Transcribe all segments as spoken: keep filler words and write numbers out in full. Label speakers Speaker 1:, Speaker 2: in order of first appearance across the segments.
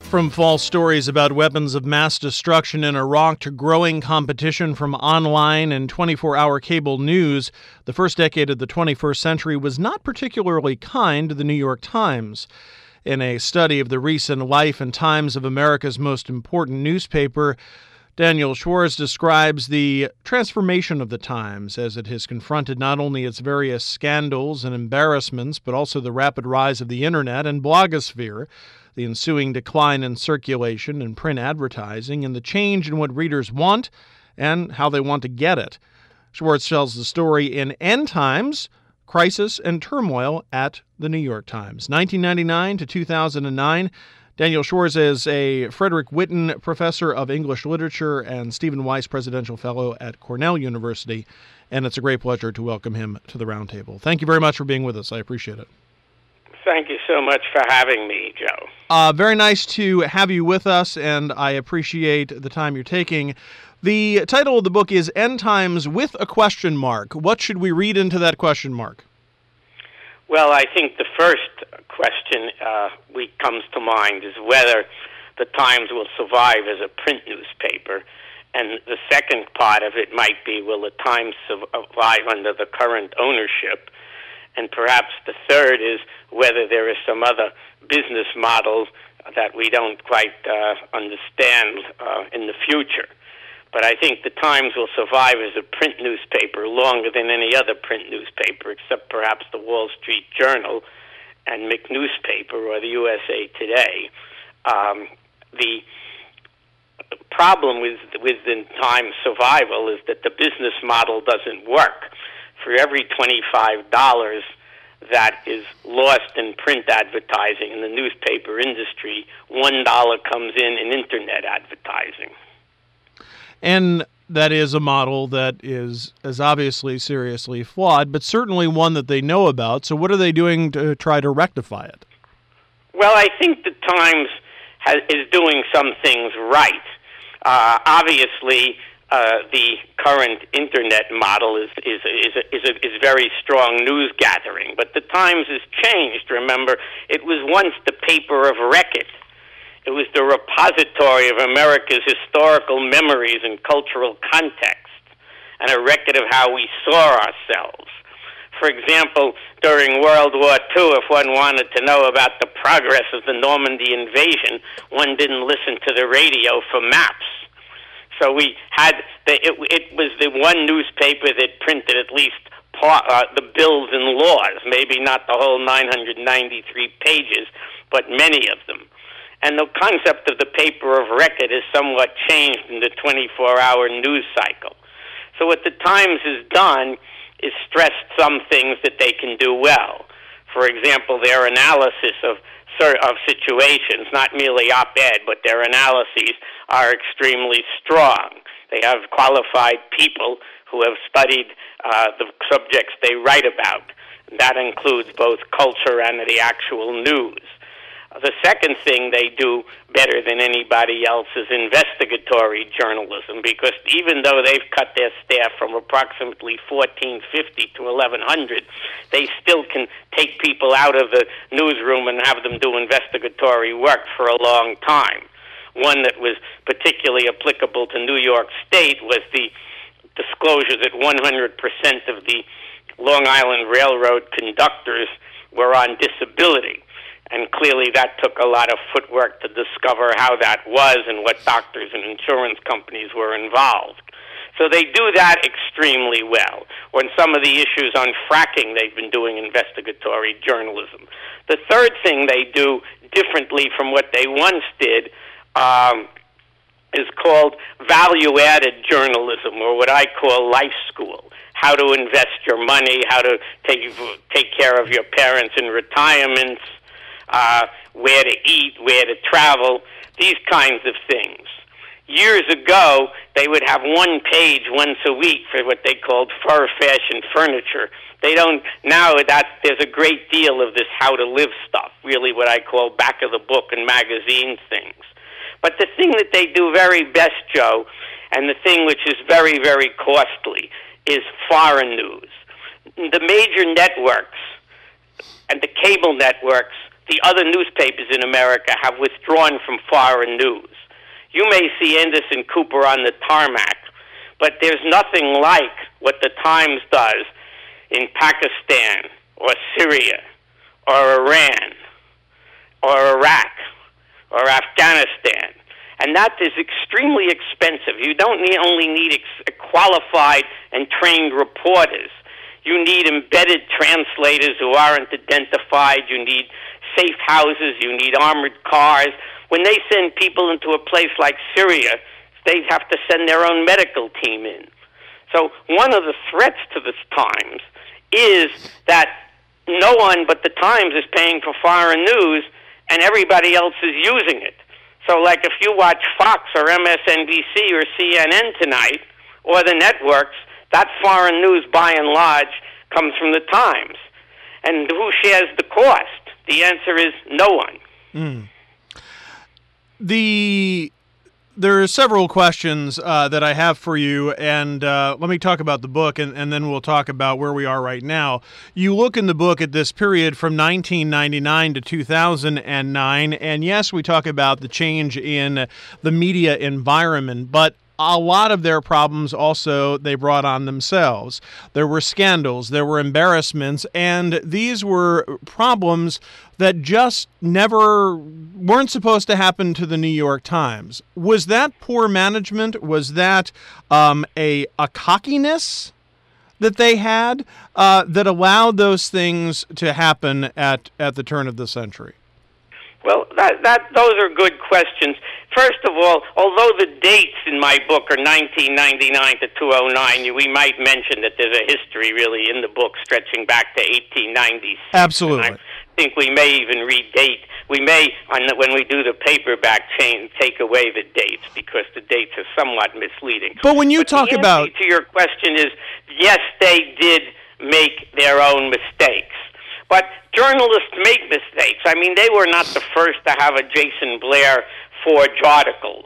Speaker 1: From false stories about weapons of mass destruction in Iraq to growing competition from online and twenty-four hour cable news, the first decade of the twenty-first century was not particularly kind to the New York Times. In a study of the recent life and times of America's most important newspaper, Daniel Schwartz describes the transformation of the Times as it has confronted not only its various scandals and embarrassments, but also the rapid rise of the internet and blogosphere, the ensuing decline in circulation and print advertising, and the change in what readers want and how they want to get it. Schwartz tells the story in End Times, Crisis and Turmoil at the New York Times. nineteen ninety-nine to two thousand nine, Daniel Schwartz is a Frederick Whitten Professor of English Literature and Stephen Weiss Presidential Fellow at Cornell University, and it's a great pleasure to welcome him to the roundtable. Thank you very much for being with us. I appreciate it.
Speaker 2: Thank you so much for having me, Joe.
Speaker 1: Uh, very nice to have you with us, and I appreciate the time you're taking. The title of the book is End Times with a question mark. What should we read into that question mark?
Speaker 2: Well, I think the first question uh, we comes to mind is whether the Times will survive as a print newspaper. And the second part of it might be, will the Times survive under the current ownership? And perhaps the third is whether there is some other business model that we don't quite uh, understand uh, in the future. But I think the Times will survive as a print newspaper longer than any other print newspaper, except perhaps the Wall Street Journal and McNewspaper or the U S A Today. Um, the problem with, with the Times survival is that the business model doesn't work. For every twenty-five dollars that is lost in print advertising in the newspaper industry, one dollar comes in in internet advertising.
Speaker 1: And that is a model that is, is obviously seriously flawed, but certainly one that they know about. So what are they doing to try to rectify it?
Speaker 2: Well, I think the Times has, is doing some things right. Uh, obviously, Uh, the current internet model is is is a, is, a, is very strong news gathering, but the Times has changed. Remember, it was once the paper of record. It was the repository of America's historical memories and cultural context, and a record of how we saw ourselves. For example, during World War Two, if one wanted to know about the progress of the Normandy invasion, one didn't listen to the radio for maps. So we had the, it, it was the one newspaper that printed at least part, uh, the bills and laws, maybe not the whole nine hundred ninety-three pages, but many of them. And the concept of the paper of record has somewhat changed in the twenty-four hour news cycle. So what the Times has done is stressed some things that they can do well. For example, their analysis of of situations, not merely op-ed, but their analyses are extremely strong. They have qualified people who have studied uh, the subjects they write about. That includes both culture and the actual news. The second thing they do better than anybody else is investigatory journalism, because even though they've cut their staff from approximately fourteen fifty to eleven hundred, they still can take people out of the newsroom and have them do investigatory work for a long time. One that was particularly applicable to New York State was the disclosure that one hundred percent of the Long Island Railroad conductors were on disability. And clearly that took a lot of footwork to discover how that was and what doctors and insurance companies were involved. So they do that extremely well. On some of the issues on fracking, they've been doing investigatory journalism. The third thing they do differently from what they once did um, is called value-added journalism, or what I call life school. How to invest your money, how to take, take care of your parents in retirements, Uh, where to eat, where to travel, these kinds of things. Years ago, they would have one page once a week for what they called fur fashion furniture. They don't, now that there's a great deal of this how to live stuff, really what I call back of the book and magazine things. But the thing that they do very best, Joe, and the thing which is very, very costly, is foreign news. The major networks and the cable networks the other newspapers in America have withdrawn from foreign news. You may see Anderson Cooper on the tarmac, but there's nothing like what the Times does in Pakistan or Syria or Iran or Iraq or Afghanistan. And that is extremely expensive. You don't need, only need ex- qualified and trained reporters. You need embedded translators who aren't identified. You need safe houses. You need armored cars. When they send people into a place like Syria, they have to send their own medical team in. So one of the threats to the Times is that no one but the Times is paying for foreign news, and everybody else is using it. So like if you watch Fox or M S N B C or C N N tonight, or the networks, that foreign news by and large comes from the Times. And who shares the cost? The answer is no one.
Speaker 1: Mm. The there are several questions uh, that I have for you, and uh, let me talk about the book, and, and then we'll talk about where we are right now. You look in the book at this period from nineteen ninety-nine to two thousand nine, and yes, we talk about the change in the media environment, but a lot of their problems also they brought on themselves. There were scandals, there were embarrassments, and these were problems that just never weren't supposed to happen to the New York Times. Was that poor management? Was that um, a, a cockiness that they had uh, that allowed those things to happen at, at the turn of the century?
Speaker 2: Well, that, that those are good questions. First of all, although the dates in my book are nineteen ninety-nine to two thousand nine, we might mention that there's a history really in the book stretching back to eighteen ninety-six.
Speaker 1: Absolutely.
Speaker 2: And I think we may even redate. We may, on the, when we do the paperback chain, take away the dates because the dates are somewhat misleading.
Speaker 1: But when you
Speaker 2: but
Speaker 1: talk
Speaker 2: the answer
Speaker 1: about...
Speaker 2: to your question is, yes, they did make their own mistakes. But journalists make mistakes. I mean, they were not the first to have a Jason Blair forge articles.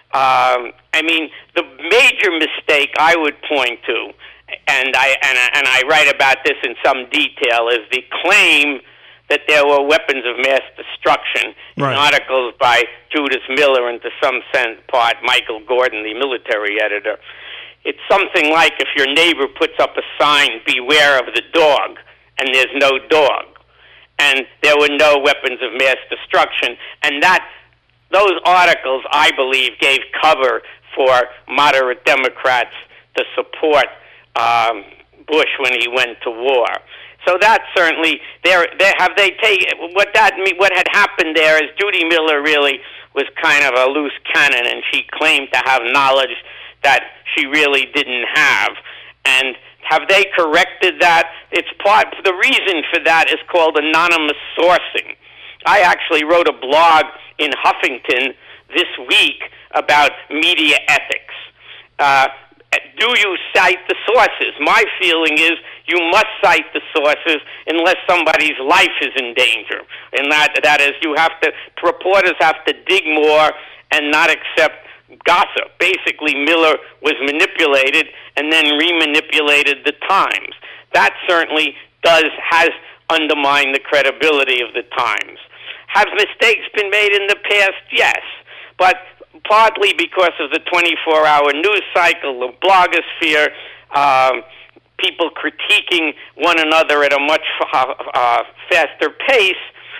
Speaker 2: Um, I mean, the major mistake I would point to, and I and, I- and I write about this in some detail, is the claim that there were weapons of mass destruction in
Speaker 1: Right.
Speaker 2: articles by Judith Miller and to some sense part Michael Gordon, the military editor. It's something like if your neighbor puts up a sign, "Beware of the dog," and there's no dog, and there were no weapons of mass destruction, and that those articles, I believe, gave cover for moderate Democrats to support um, Bush when he went to war. So that certainly, there, there have they taken what that what had happened there is Judy Miller really was kind of a loose cannon, and she claimed to have knowledge that she really didn't have, and have they corrected that? It's part. The reason for that is called anonymous sourcing. I actually wrote a blog in Huffington this week about media ethics. Uh, do you cite the sources? My feeling is you must cite the sources unless somebody's life is in danger. And that that is, you have to. Reporters have to dig more and not accept gossip. Basically, Miller was manipulated and then remanipulated the Times. That certainly does has undermined the credibility of the Times. Have mistakes been made in the past? Yes, but partly because of the twenty-four hour news cycle, the blogosphere, um, people critiquing one another at a much uh, uh, faster pace,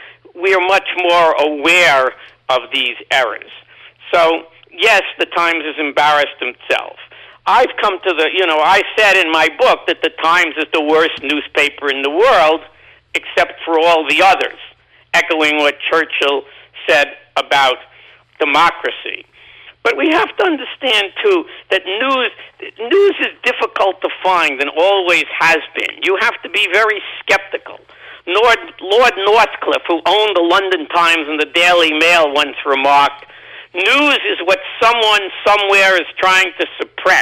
Speaker 2: we are much more aware of these errors. So, yes, the Times has embarrassed himself. I've come to the, you know, I said in my book that the Times is the worst newspaper in the world, except for all the others, echoing what Churchill said about democracy. But we have to understand, too, that news news is difficult to find and always has been. You have to be very skeptical. Lord, Lord Northcliffe, who owned the London Times and the Daily Mail, once remarked, "News is what someone somewhere is trying to suppress.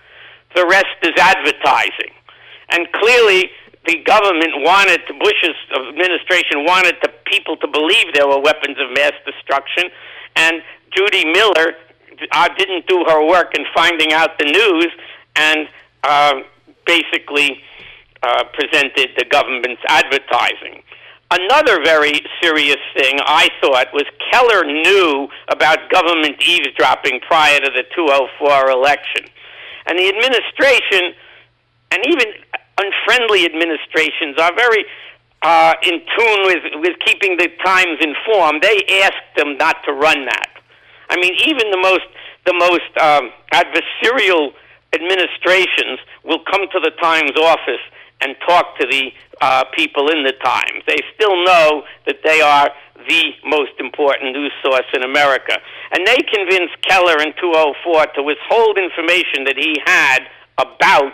Speaker 2: The rest is advertising." And clearly, the government wanted, to, Bush's administration wanted the people to believe there were weapons of mass destruction, and Judy Miller uh, didn't do her work in finding out the news and uh, basically uh, presented the government's advertising. another very serious thing, I thought, was Keller knew about government eavesdropping prior to the two thousand four election. And the administration, and even unfriendly administrations, are very uh, in tune with, with keeping the Times informed. They asked them not to run that. I mean, even the most, the most um, adversarial administrations will come to the Times office and talk to the uh, people in the Times. They still know that they are the most important news source in America. And they convinced Keller in two thousand four to withhold information that he had about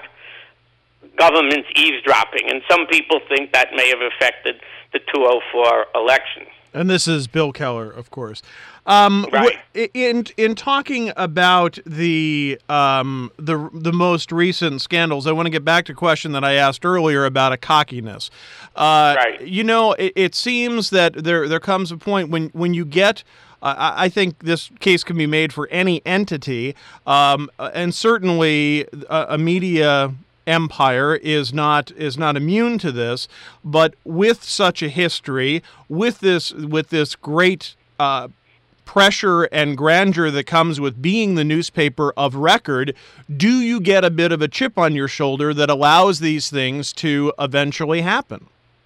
Speaker 2: government eavesdropping. And some people think that may have affected the two thousand four election.
Speaker 1: And this is Bill Keller, of course. Um,
Speaker 2: right.
Speaker 1: In in talking about the um, the the most recent scandals, I want to get back to a question that I asked earlier about a cockiness. Uh,
Speaker 2: right.
Speaker 1: You know, it, it seems that there there comes a point when when you get. Uh, I think this case can be made for any entity, um, and certainly a, a media empire is not is not immune to this. But with such a history, with this with this great uh, pressure and grandeur that comes with being the newspaper of record, do you get a bit of a chip on your shoulder that allows these things to eventually happen?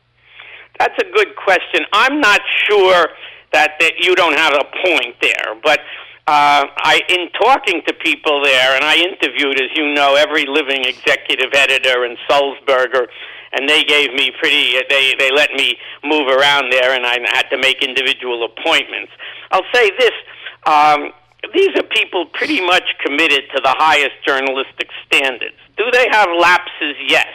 Speaker 2: That's a good question. I'm not sure that, that you don't have a point there, but uh, I, in talking to people there, and I interviewed, as you know, every living executive editor in Sulzberger, and they gave me pretty, they, they let me move around there, and I had to make individual appointments. I'll say this, um, these are people pretty much committed to the highest journalistic standards. Do they have lapses? Yes.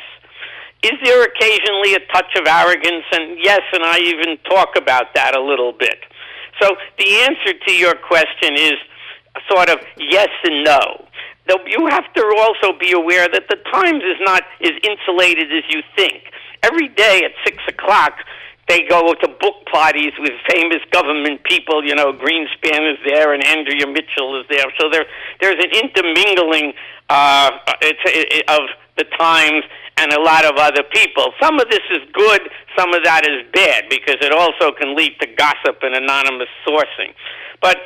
Speaker 2: Is there occasionally a touch of arrogance? And yes, and I even talk about that a little bit. So the answer to your question is sort of yes and no. Though you have to also be aware that the Times is not as insulated as you think. Every day at six o'clock, they go to book parties with famous government people. You know, Greenspan is there and Andrea Mitchell is there. So there, there's an intermingling uh, it's, it, of the Times and a lot of other people. Some of this is good, some of that is bad, because it also can lead to gossip and anonymous sourcing. But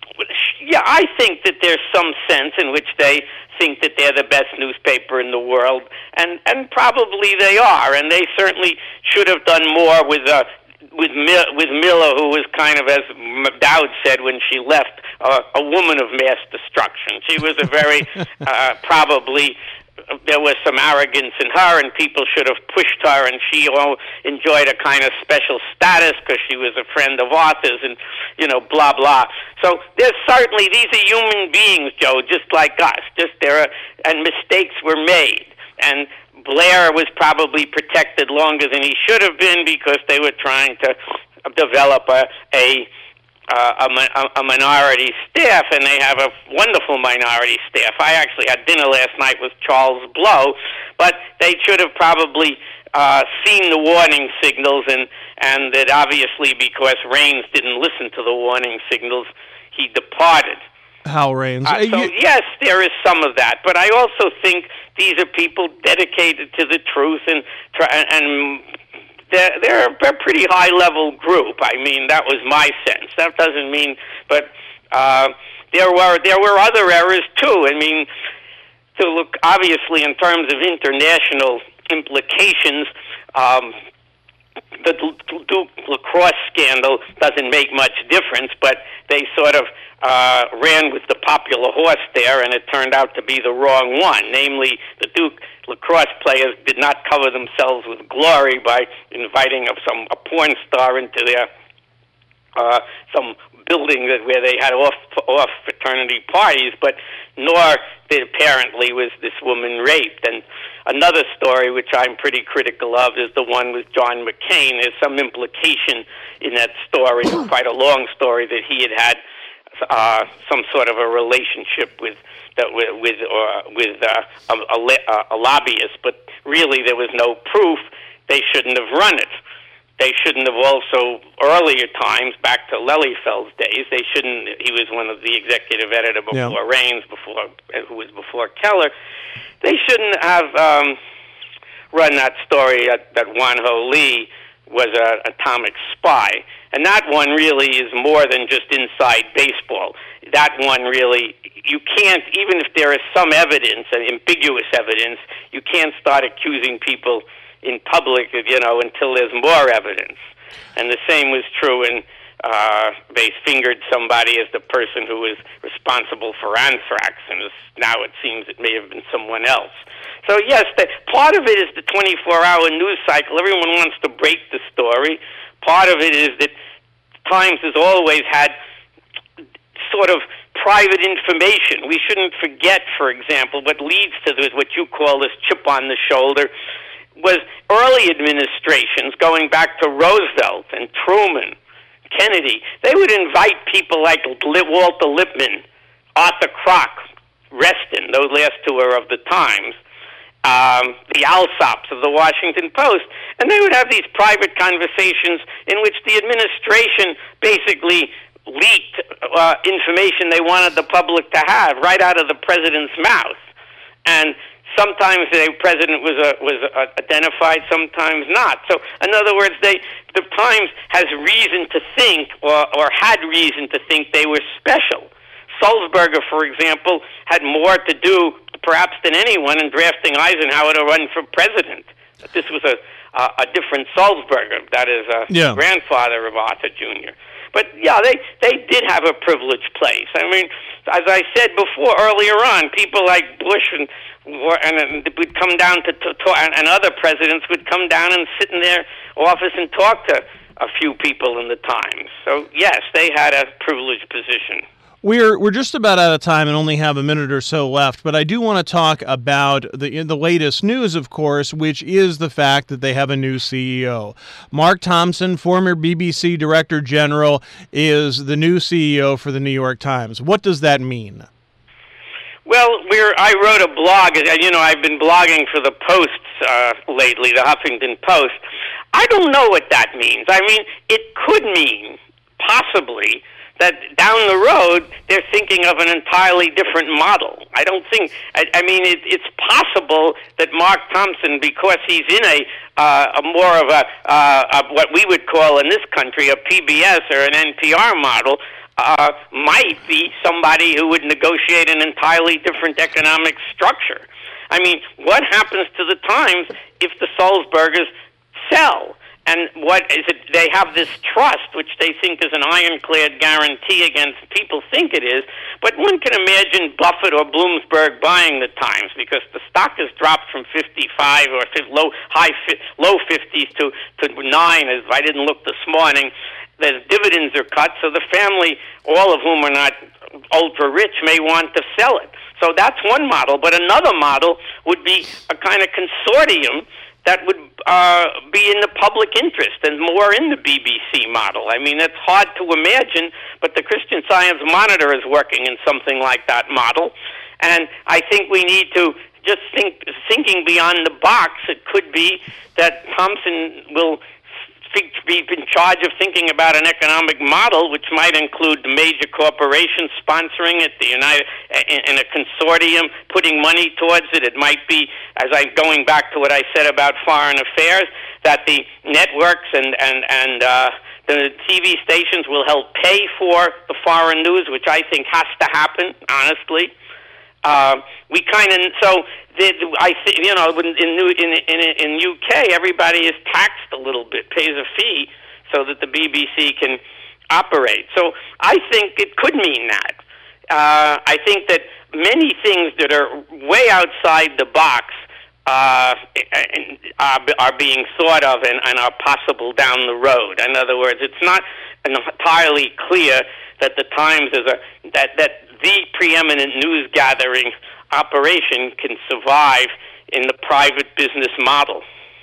Speaker 2: yeah, I think that there's some sense in which they think that they're the best newspaper in the world, and, and probably they are, and they certainly should have done more with uh, with Mil- with Miller, who was kind of, as Dowd said when she left, uh, a woman of mass destruction. She was a very uh, probably. There was some arrogance in her, and people should have pushed her, and she oh, enjoyed a kind of special status because she was a friend of authors, and, you know, blah, blah. So there's certainly, these are human beings, Joe, just like us. Just there are, and mistakes were made. And Blair was probably protected longer than he should have been because they were trying to develop a, a Uh, a, a minority staff, and they have a wonderful minority staff. I actually had dinner last night with Charles Blow, but they should have probably uh, seen the warning signals, and, and that obviously because Raines didn't listen to the warning signals, he departed.
Speaker 1: Hal Raines.
Speaker 2: Uh, so,
Speaker 1: you...
Speaker 2: yes, there is some of that, but I also think these are people dedicated to the truth, and try, and They're, they're a pretty high-level group. I mean, that was my sense. That doesn't mean, but uh, there were there were other errors too. I mean, to look obviously in terms of international implications, um, the Duke lacrosse scandal doesn't make much difference, but they sort of uh, ran with the popular horse there, and it turned out to be the wrong one. Namely, the Duke lacrosse players did not cover themselves with glory by inviting a, some a porn star into their uh, some building that where they had off off fraternity parties, but nor did apparently was this woman raped. And another story which I'm pretty critical of is the one with John McCain. There's some implication in that story, quite a long story, that he had had uh, some sort of a relationship with that with with, uh, with uh, a, a, a lobbyist, but really there was no proof. They shouldn't have run it. They shouldn't have also, earlier times, back to Lelyfeld's days, they shouldn't, he was one of the executive editor before
Speaker 1: yeah.
Speaker 2: Raines, before, who was before Keller. They shouldn't have um, run that story that, that Wan Ho Lee was an atomic spy. And that one really is more than just inside baseball. That one really, you can't, even if there is some evidence, and ambiguous evidence, you can't start accusing people in public, you know, until there's more evidence. And the same was true in, uh, they fingered somebody as the person who was responsible for anthrax, and now it seems it may have been someone else. So yes, the, part of it is the twenty-four hour news cycle. Everyone wants to break the story. Part of it is that Times has always had sort of private information. We shouldn't forget, for example, what leads to this, what you call this chip on the shoulder, was early administrations going back to Roosevelt and Truman, Kennedy. They would invite people like Walter Lippmann, Arthur Kroc, Reston, those last two are of the Times, um, the Alsops of the Washington Post, and they would have these private conversations in which the administration basically leaked uh, information they wanted the public to have right out of the president's mouth. And sometimes the president was uh, was uh, identified, sometimes not. So, in other words, they the Times has reason to think, or, or had reason to think, they were special. Sulzberger, for example, had more to do, perhaps than anyone, in drafting Eisenhower to run for president. This was a a, a different Sulzberger, that is a
Speaker 1: yeah.
Speaker 2: grandfather of Arthur Junior But yeah, they they did have a privileged place. I mean, as I said before earlier on, people like Bush and and would come down to, to talk, and other presidents would come down and sit in their office and talk to a few people in the Times. So yes, they had a privileged position.
Speaker 1: We're we're just about out of time and only have a minute or so left, but I do want to talk about the the latest news, of course, which is the fact that they have a new C E O. Mark Thompson, former B B C Director General, is the new C E O for the New York Times. What does that mean?
Speaker 2: Well, we're, I wrote a blog. You know, I've been blogging for the Post uh, lately, the Huffington Post. I don't know what that means. I mean, it could mean, possibly, that down the road they're thinking of an entirely different model. I don't think. I, I mean, it, it's possible that Mark Thompson, because he's in a, uh, a more of a, uh, a what we would call in this country a P B S or an N P R model, uh, might be somebody who would negotiate an entirely different economic structure. I mean, what happens to the Times if the Sulzbergers sell? And what is it? They have this trust, which they think is an ironclad guarantee against people think it is. But one can imagine Buffett or Bloomberg buying the Times, because the stock has dropped from fifty-five or low high low fifties to to nine. As I didn't look this morning, the dividends are cut, so the family, all of whom are not ultra rich, may want to sell it. So that's one model. But another model would be a kind of consortium that would uh, be in the public interest and more in the B B C model. I mean, it's hard to imagine, but the Christian Science Monitor is working in something like that model. And I think we need to just think, thinking beyond the box, it could be that Thompson will be in charge of thinking about an economic model which might include the major corporations sponsoring it, the United in a consortium putting money towards it. It might be, as I'm going back to what I said about foreign affairs, that the networks and and and uh, the T V stations will help pay for the foreign news, which I think has to happen, honestly. Uh, we kind of so the, I think you know in in in in U K everybody is taxed a little bit, pays a fee so that the B B C can operate. So I think it could mean that. Uh, I think that many things that are way outside the box uh, are, are being thought of and, and are possible down the road. In other words, it's not entirely clear that the Times is a that that. the preeminent news gathering operation can survive in the private business model.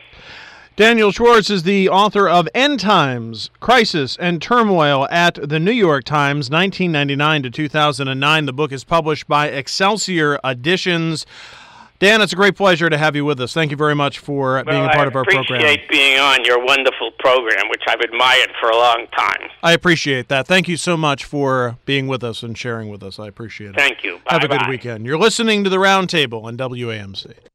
Speaker 1: Daniel Schwartz is the author of End Times, Crisis and Turmoil at the New York Times, nineteen ninety-nine to two thousand nine. The book is published by Excelsior Editions. Dan, it's a great pleasure to have you with us. Thank you very much for being
Speaker 2: well,
Speaker 1: a part
Speaker 2: I
Speaker 1: of our program.
Speaker 2: I appreciate being on your wonderful program, which I've admired for a long time.
Speaker 1: I appreciate that. Thank you so much for being with us and sharing with us. I appreciate it.
Speaker 2: Thank you. Bye-bye.
Speaker 1: Have a good weekend. You're listening to The Roundtable on W A M C.